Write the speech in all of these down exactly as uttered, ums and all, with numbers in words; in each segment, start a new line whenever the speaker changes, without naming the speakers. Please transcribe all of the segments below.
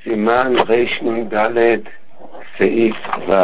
סימן רנ"ד סעיף ו'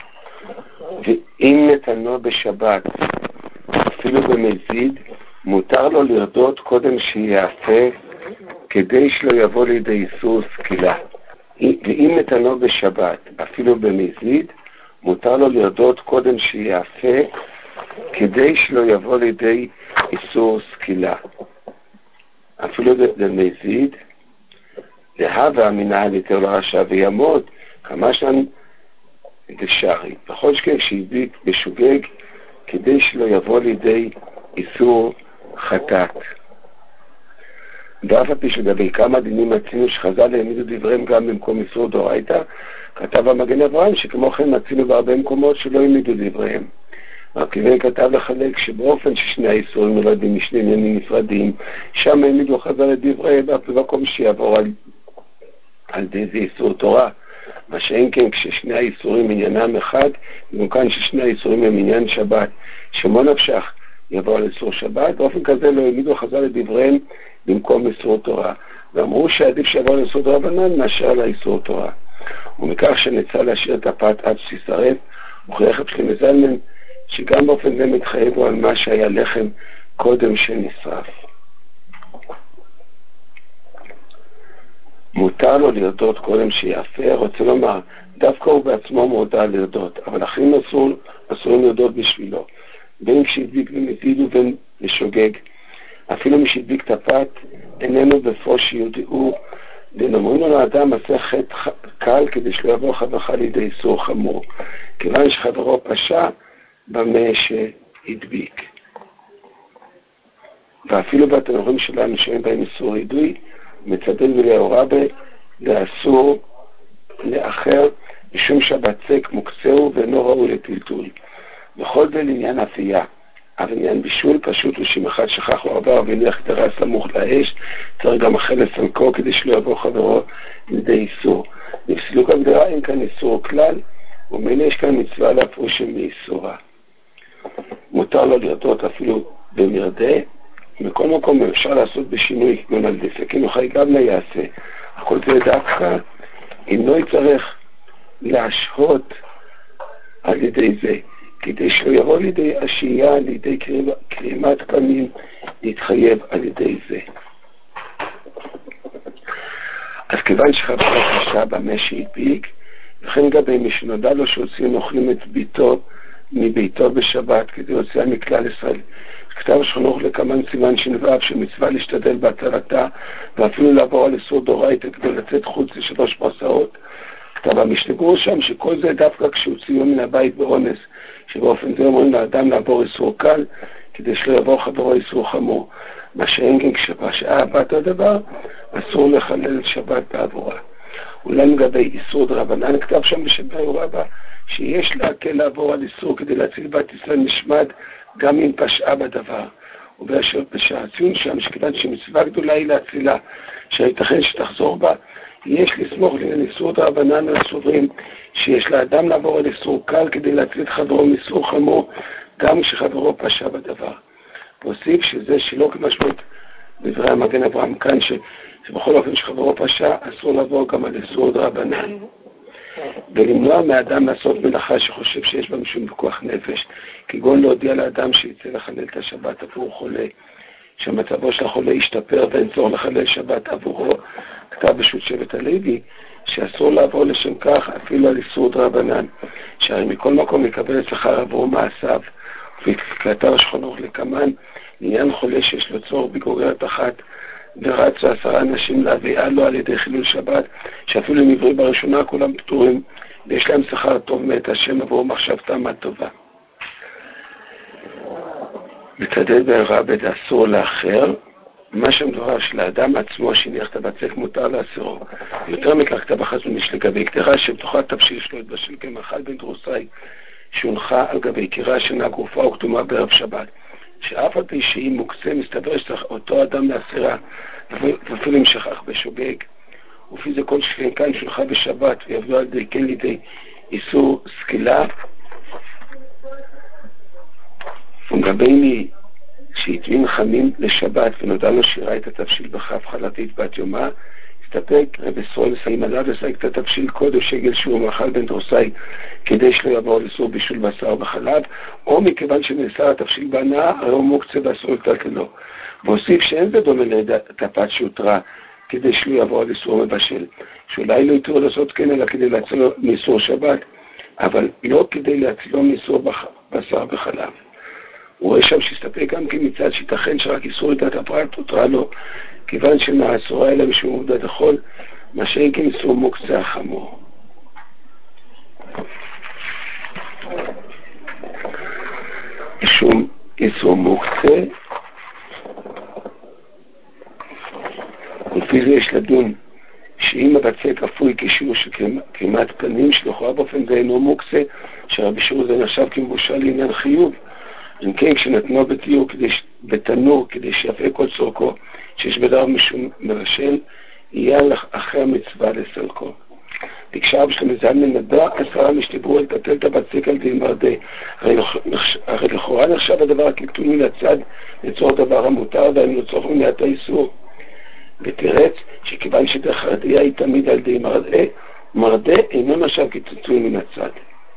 ואם נתנו בשבת אפילו במזיד מותר לו לרדות קודם שיעשה כדי שלא יבוא לידי איסור סקילה. ואם נתנו בשבת אפילו במזיד מותר לו לרדות קודם שיעשה כדי שלא יבוא לידי איסור סקילה. אפילו במזיד להווה המנהל יותר לרשע וימות כמה שן דשארי. בכל שכן שהדביק בשוגג כדי שלא יבוא לידי איסור חטאת. ואף על פי שלגבי כמה דינים מצינו שחז"ל העמידו דבריהם גם במקום איסור דאורייתא, כתב המגן אברהם שכמו כן מצינו בהרבה מקומות שלא העמידו דבריהם. הרב כתב לחלק שבאופן ששני האיסורים נולדים משני עניינים נפרדים, שם העמידו חז"ל את דבריהם במקום שיעבור על, על די זה איסור תורה. מה שאין כן כששני האיסורים עניינם אחד, גם כאן ששני האיסורים הם עניין שבת, שמו נפשך יבוא על איסור שבת, באופן כזה לא העמידו חז"ל את דבריהם במקום איסור תורה, ואמרו שעדיף שיבוא על איסור דרבנן מאשר על איסור תורה. ומכך שנצא להשאיר את הפת עד שישרף, וכי שלמה זלמן שגם באופן זה מתחייבו על מה שהיה לחם קודם שנשרף. מותר לו לרדות קודם שיעשה, רוצה לומר, דווקא הוא בעצמו מודע לרדות, אבל אחרים אסור, אסורים לרדות בשבילו, בין כשהדביק במזיד ובין לשוגג. אפילו משהדביק את הפת, איננו בפו שיודעו, ונאמרים לו לאדם עשה חטא קל כדי שלא יבוא חברך לידי איסור חמור, כיוון שחברו פשע במה שהדביק. ואפילו בתנורים שלנו שאין בהם איסור ידוי, מצדד ולהוראה לאסור לאחר משום שהבצק מוקצהו ואינו ראוי לטלטול. בכל זה לעניין אפייה, אבל עניין בישול פשוט הוא שאם אחד שכח לו עבר והניח קטרה סמוך לאש, צריך גם אחר לסלקו כדי שלא יבוא חברו לידי איסור. בפסילוק הגדרה אין כאן איסור כלל, ומילא יש כאן מצווה להפרוש מאיסורה. מותר לו לרדות אפילו במרדה, מכל מקום אפשר לעשות בשינוי כגון על דפקים וחייגב לא יעשה. הכל זה דווקא אינו יצטרך להשהות על ידי זה, כדי שלא יבוא לידי השהייה, לידי קרימת פנים, להתחייב על ידי זה. אז כיוון שחברו פשע במה שהדביק, וכן לגבי מי שנודע לו שהוציאו אוכלים את ביתו מביתו בשבת כדי להוציאה מכלל ישראל. כתב שחנוך לכמן סימן שנבב שמצווה להשתדל בהצלתה ואפילו לעבור על איסור דאורייתא כדי לצאת חוץ לשלוש פרסאות. כתב המשנה שם שכל זה דווקא כשהוציאו מן הבית באונס, שבאופן זה אומרים לאדם לעבור איסור קל כדי שלא יעבור חברו איסור חמור. מה שאין כן כשפשעה בת הדבר, אסור לחלל שבת בעבורה. אולי לגבי איסור דרבנן כתב שם בשביעור רבה שיש להקל לעבור על איסור כדי להציל בת ישראל נשמד גם אם פשעה בדבר. ובאשר בשעציון שם שכיוון שמצווה גדולה היא להצילה שהייתכן שתחזור בה, יש לסמוך לעניין איסור דרבנן הסוברים שיש לאדם לעבור על איסור קל כדי להציל את חברו מאיסור חמור גם כשחברו פשע בדבר. והוסיף שזה שלא כמשמעות דברי המגן אברהם כאן ש... שבכל אופן שחברו פשע אסור לעבור גם על איסור דרבנן. ולמנוע מאדם לעשות מלאכה שחושב שיש בה משום פיקוח נפש, כגון להודיע לאדם שיצא לחלל את השבת עבור חולה, שמצבו של החולה ישתפר ואין צורך לחלל שבת עבורו. כתב בשו"ת שבט הלוי שאסור לעבור לשם כך אפילו על איסור דרבנן, שהרי מכל מקום יקבל שכר עבור מעשיו. וכתב שחנוך לכמן לעניין חולה שיש לו צורך בגוגרת אחת ורצו עשרה אנשים להביאה לו על ידי חילול שבת, שאפילו אם עברי בראשונה כולם פטורים ויש להם שכר טוב מאת השם עבור מחשבתם הטובה. מצדד בערבד אסור לאחר, מה שמדובר שלאדם עצמו שהניח את הבצק מותר לאסירו. יותר מכך כתב החזון איש לגבי קדרה שבתוכה תבשיל שלו התבשל כמאכל בן דרוסאי שהונחה על גבי קירה שאינה גרופה או כתומה בערב שבת, שאף על פי שהיא מוקצה מסתבר שצריך אותו אדם לאסירה ואפילו אם שכח בשוגג, ולפי זה כל שכן כאן שולחה בשבת ויעבדו על ידי כן לידי איסור סקילה. ולגבי מי שהטמין חמים לשבת ונודע לו שירה את התבשיל בכף חלתית בת יומה, הסתפק רב ישראל סיים עליו וסייק את התבשיל קודש שגל שהוא מאכל בן דרוסי כדי שלא יעבור לאיסור בישול בשר וחלב, או מכיוון שנאסר התבשיל בהנאה, הרי הוא מוקצה באסור לקלקלו. והוסיף שאין זה דומה לטפת שהותרה כדי שלא יעבור לאיסור מבשל, שאולי לא יתרו לעשות כן אלא כדי להצילו מאיסור שבת, אבל לא כדי להצילו מאיסור בשר וחלב. הוא רואה שם שהסתפק גם כן מצד שיתכן שרק איסור את הפרט הותרה לו, כיוון שמאסורה אלה משום עובדת החול, מה שאין כן איסור מוקצה החמור. משום איסור מוקצה, ולפי זה יש לדון שאם הבצק אפוי כשיעור של קרימת פנים שלכאורה באופן זה אינו מוקצה, שרבי שיעור זה נחשב כמבושל לעניין חיוב, אם כן כשנתנו בתיור כדי, בתנור כדי שיפה כל צורכו שיש בדבר משום מבשל, יהיה אחרי המצווה לסלקו. תקשר בשלם זלמן נדע עשרה משתברו לטטל את הבצק על די מרדה, הרי לכאורה נחשב הדבר כקטוני לצד לצורך דבר המותר ואין לצורך מניעת האיסור. ותרץ שכיוון שדרך הרדיעה היא תמיד על די מרדה, מרדה אינו נחשב כקטוני מן הצד.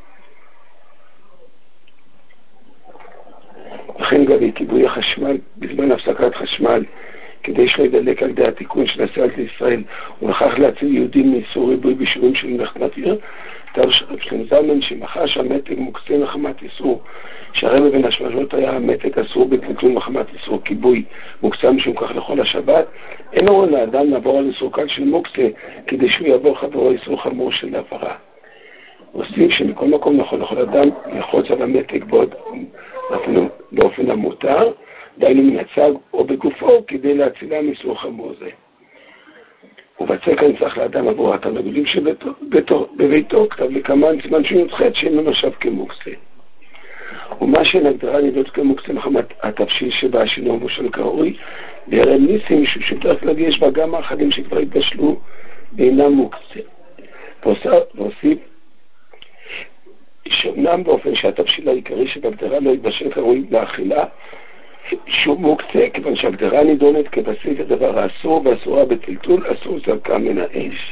לכן גבי כיבוי החשמל בזמן הפסקת חשמל כדי שלא ידלק על די התיקון של הסלט לישראל ולכך להציל יהודים מאיסור ריבוי בישורים של מלאכת עיר, כתב שלם זלמן שמחר שהמתג מוקצה מחמת איסור, שהרי מבין השמשות היה המתג אסור בקלקול מחמת איסור כיבוי מוקצה משום כך לכל השבת, אין אורן לאדם לעבור על איסור קל של מוקצה כדי שהוא יעבור חברו איסור חמור של עברה. עושים שמכל מקום נכון לכל אדם לחוץ על המתג בעוד באופן המותר, דיינו מן הצג או בגופו כדי להצילה מאיסור חמור זה. ובצק הנצח לאדם עבור התרנגולים שבביתו, כתב לכמן סימן שי"ח שאינו נחשב כמוקצה. ומה שאין הגדרה נדות כמוקצה מחמת התבשיל שבה שינו מושל כראוי, ויראה ניסים משום שבדרך כלל יש בה גם האחדים שכבר התבשלו ואינם מוקצה. והוסיף שאומנם באופן שהתבשיל העיקרי שבהגדרה לא התבשל כראוי לאכילה, שהוא מוקצה, כיוון שהגדרה נידונת כבסיס הדבר האסור, ואסורה בטלטול, אסור זרקה מן האש.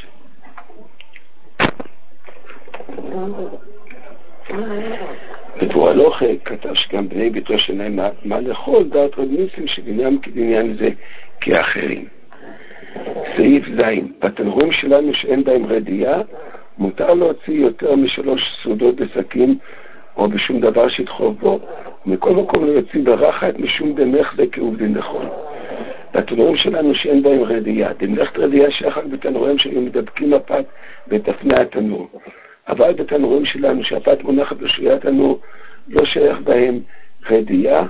ופועלו כתב שגם בני ביתו שלהם מה, מה לאכול, דעת רב ניסים שדינם כדניין זה כאחרים. סעיף זין, בתנורים שלנו שאין בהם רדיעה, מותר להוציא יותר משלוש סעודות בסכין, או בשום דבר שידחוב בו, ומכל מקום לא יוציא ברחת משום דמך זה כאוב דין נכון. בתנורים שלנו שאין בהם רדיעה, דמלכת רדיעה שייך בתנורים שלנו מדבקים הפת בתפני התנור. אבל בתנורים שלנו שהפת מונחת בשולי התנור לא שייך בהם רדיעה,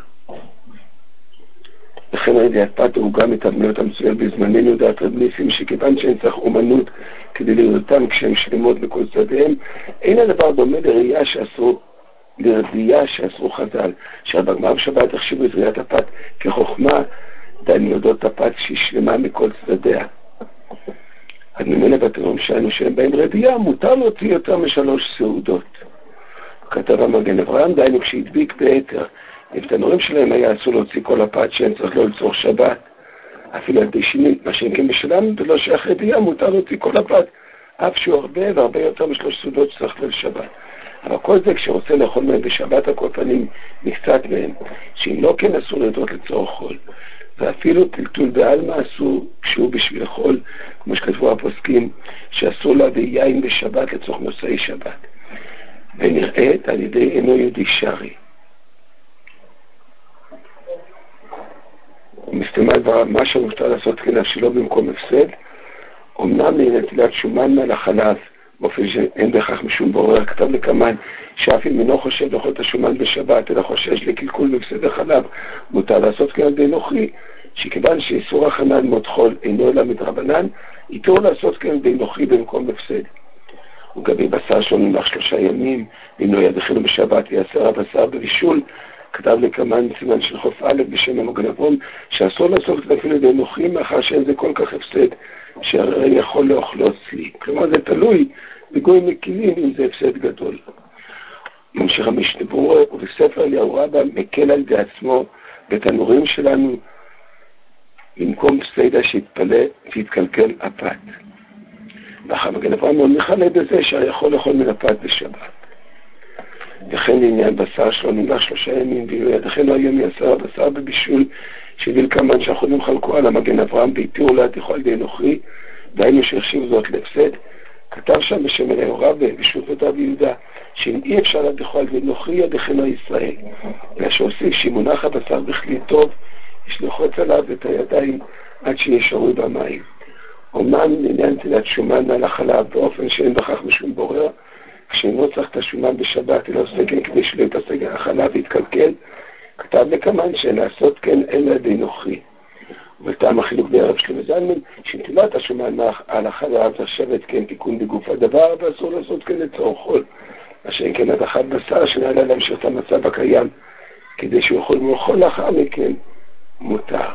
לכן רדיעת פת הוא גם את הבניות המצויות בזמננו דעת רב ניסים שכיוון שאין צריך אומנות כדי לראותם כשהם שלמות בכל צדיהם, אין הדבר דומה לראייה שאסור לרדיעה שאסרו חז"ל, שהבגמרא בשבת החשיבו את ראיית הפת כחוכמה, דן יודעות הפת שהיא שלמה מכל צדדיה. אז ממנה בתנורים שלנו שאין בהם רדיעה, מותר להוציא יותר משלוש סעודות. כתב המגן אברהם, דיינו כשהדביק ביתר, בתנורים שלהם היה אסור להוציא כל הפת שאין צריך לא לצורך שבת, אפילו על די שינית, מה שאין כן בשלם, ולא שייך רדיעה, מותר להוציא כל הפת, אף שהוא הרבה והרבה יותר משלוש סעודות שצריך לשבת. אבל כל זה כשרוצה לאכול מהם בשבת הכל פנים מקצת מהם, שאם לא כן אסור לדעות לצורך חול. ואפילו טלטול בעלמא אסור כשהוא בשביל חול, כמו שכתבו הפוסקים, שאסור להביא יין בשבת לצורך מוצאי שבת. ונראית על ידי אינו יהודי שרי. ומסתמה דבר מה שמותר לעשות כנף שלו במקום הפסד, אמנם לנטילת שומן מעל החלב, באופן שאין בכך משום בורר, כתב לכמן שאף אם אינו חושב לאכול את השומן בשבת אלא חושש לקלקול בפסד החלב, מותר לעשות כאן בנוכרי, שכיוון שאיסור הכנה ללמוד חול אינו אלא מדרבנן, איתור לעשות כאן בנוכרי במקום בפסד. וגבי בשר שנמלח שלושה ימים, ואם לא ידכנו בשבת יעשר הבשר בבישול, כתב לכמן סימן של חוף א' בשם המגן אברהם, שאסור לעשות את אפילו בנוכרי מאחר שאין זה כל כך הפסד שהרי יכול לאכלו צלי. כלומר זה תלוי בגוי מקילים אם זה הפסד גדול. ממשיך המשנה ברורה, ובספר אליהו רבא מקל על די עצמו בתנורים שלנו במקום פסיידה שהתפלא והתקלקל הפת. ואחר מגן אברהם מאוד מכלה בזה שיכול לאכול מן הפת בשבת. וכן לעניין בשר שלו נמלח שלושה ימים, וכן לא היום יעשר הבשר בבישול שהביל כמן שהאחרונים חלקו על המגן אברהם והתירו לה תאכל על ידי נוכרי, דהיינו שהחשיב זאת להפסד. כתב שם בשם אלי הוריו בבישות נדב ויהודה שאם אי אפשר לה תאכל על ידי נוכרי ידכנו ישראל, אלא שהוסיף שמונח הבשר בכלי טוב יש לוחץ עליו את הידיים עד שישרו במים. אומנם לעניין נטילת שומן מעל החלב באופן שאין בכך משום בורר, כשאינו צריך את השומן בשבת אלא עושה כן כדי שלא יתעסק החלב ויתקלקל, כתב לכמן שלעשות כן אלא ידי נוכרי. ובטעם החילוק בערב שלמה זלמן שנטילת השומן על החלב נחשבת כן תיקון בגוף הדבר ואסור לעשות כן לצורך חול, אשר כן הדחת בשר שנעלה להמשיך את המצב הקיים כדי שהוא יכול לאכול לאחר מכן מותר.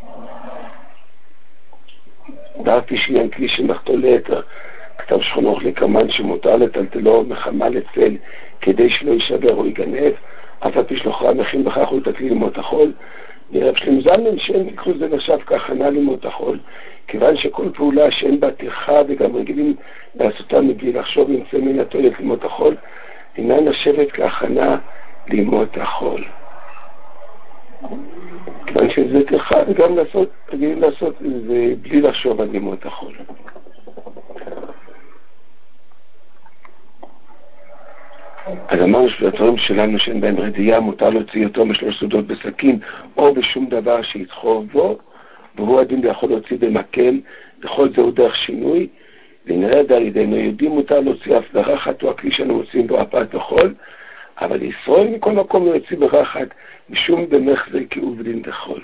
דעתי שעניין כלי שמחתו ליתר, כתב שכונוך לכמן שמותר לטלטלו מחמה לצל כדי שלא יישבר או ייגנב, אף על פי שלוחרה מכין בכך הוא תקלי למות החול. בערב שלמה זלמן שאין ביקרו זה נחשב כהכנה למות החול, כיוון שכל פעולה שאין בה טרחה וגם רגילים לעשותה מבלי לחשוב ימצא מן התועלת למות החול, אינה נחשבת כהכנה למות החול. כיוון שזה טרחה וגם לעשות, רגילים לעשות זה בלי לחשוב על למות החול. אז אמרנו שבדברים שלנו שאין בהם רדיעה מותר להוציא אותו משלוש סעודות בסכין או בשום דבר שיצחור בו, והוא הדין ויכול להוציא במקל, וכל זהו דרך שינוי, ונראה דר ידינו יודעים מותר להוציא אף ברחת או הכלי שאנו מוצאים בו הפת החול, אבל ישראל מכל מקום לא יוציא ברחת משום במחזר כאוב דין דחול.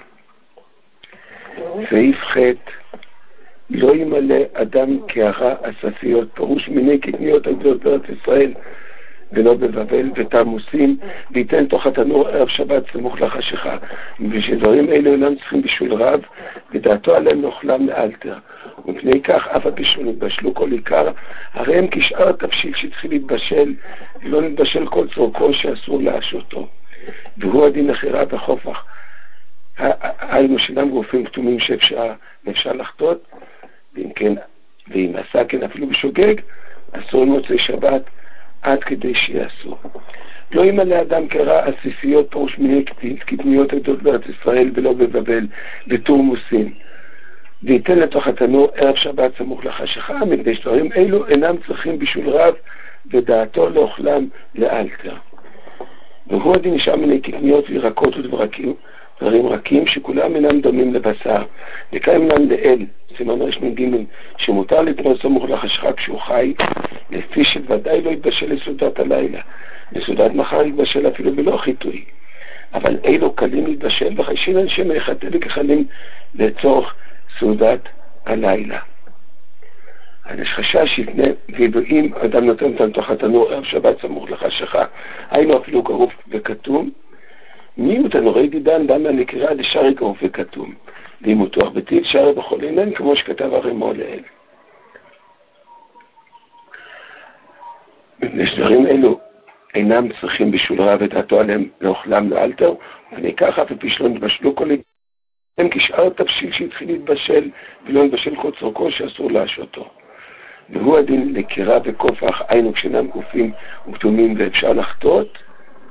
סעיף ח' לא ימלא אדם כהרה אספיות, פירוש מיני קטניות על גדות בארץ ישראל ולא בבבל ותעמוסים, וייתן תוך התנור ערב שבת סמוך לחשיכה, ושדברים אלו אינם צריכים בישול רב ודעתו עליהם נאכלם לאלתר, ומפני כך אף הבישול נתבשלו כל עיקר, הרי הם כשאר התבשיל שצריכים להתבשל ולא נתבשל כל צורכו שאסור להשותו, והוא הדין לחירה בחופך. היינו שאינם גופים כתומים שאפשר אפשר לחטות, ואם כן, ואם עשה כן אפילו בשוגג, אסור למוצאי שבת עד כדי שיעשו. לא ימלא אדם כרע עסיסיות פירוש מיני קטניות עדות בארץ ישראל ולא בבבל ותורמוסים, וייתן לתוך התנור ערב שבת סמוך לחשיכה, מפני שדברים אלו אינם צריכים בישול רב ודעתו לאוכלם לאלתר. והוא הדין נשאר מיני קטניות וירקות ודברקים דברים רכים שכולם אינם דומים לבשר, וכאן אינם לאל, סימן רשמי ג' שמותר לתנוע סמוך לחשיכה כשהוא חי, לפי שוודאי לא יתבשל לסעודת הלילה, לסעודת מחר יתבשל אפילו בלא חיתוי, אבל אילו קלים יתבשל וחיישין אנשם יחטא וכחלים לצורך סעודת הלילה. אז יש חשש שיתנה, וידועים אדם נותן אותם תוך התנור ערב שבת סמוך לחשיכה, היינו אפילו גרוף וכתום, מיעוט הנוראי דידן בא מהנקרא לשרי גרוף וכתום, ואם הוא תוח בטיל שרי בכל אינן כמו שכתב הרמו לאל. מפני שדברים אלו אינם צריכים בישול רב ודעתו עליהם לאוכלם לאלתר, ואני ככה ופי שלא נתבשלו כל אינן, הם כשאר תבשיל שהתחיל להתבשל ולא נתבשל כל צורכו שאסור להשותו. והוא הדין לקירה וכופח, היינו כשאינם גופים וכתומים ואפשר לחטות,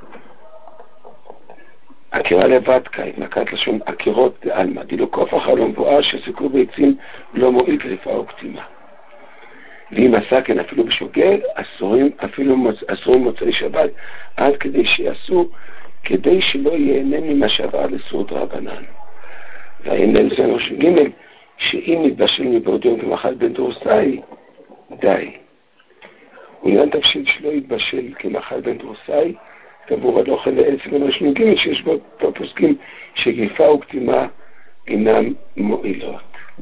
הקירה לבד קיים, נקט לשון הקירות דעלמא, דילו כופח על המבואר שסיקור ביצים לא מועיל קריפה או קטימה. ואם עשה כן אפילו בשוגג, אסורים אפילו מוצ... אסורים מוצאי שבת, עד כדי שיעשו, כדי שלא ייהנה ממה שעבר לסעוד רבנן. והעניין זה ראש ג' שאם נתבשל מבעודיון כמאכל בן דורסאי, די. ועניין תבשיל שלא יתבשל כמאכל בן דורסאי, תבור על אוכל לעצם ונרשמים ג' שיש בו פוסקים שגיפה וקטימה אינם מועילות.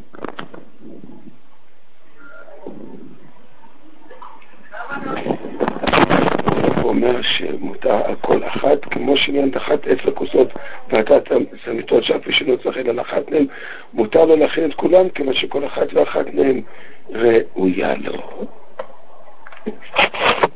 הוא אומר שמותר על כל אחת, כמו שעניין דחת עשר כוסות ועתת סמיתות שאף ושלא צריך אלא לאחת מהם, מותר לו להכין את כולם כמו שכל אחת ואחת מהם ראויה לו.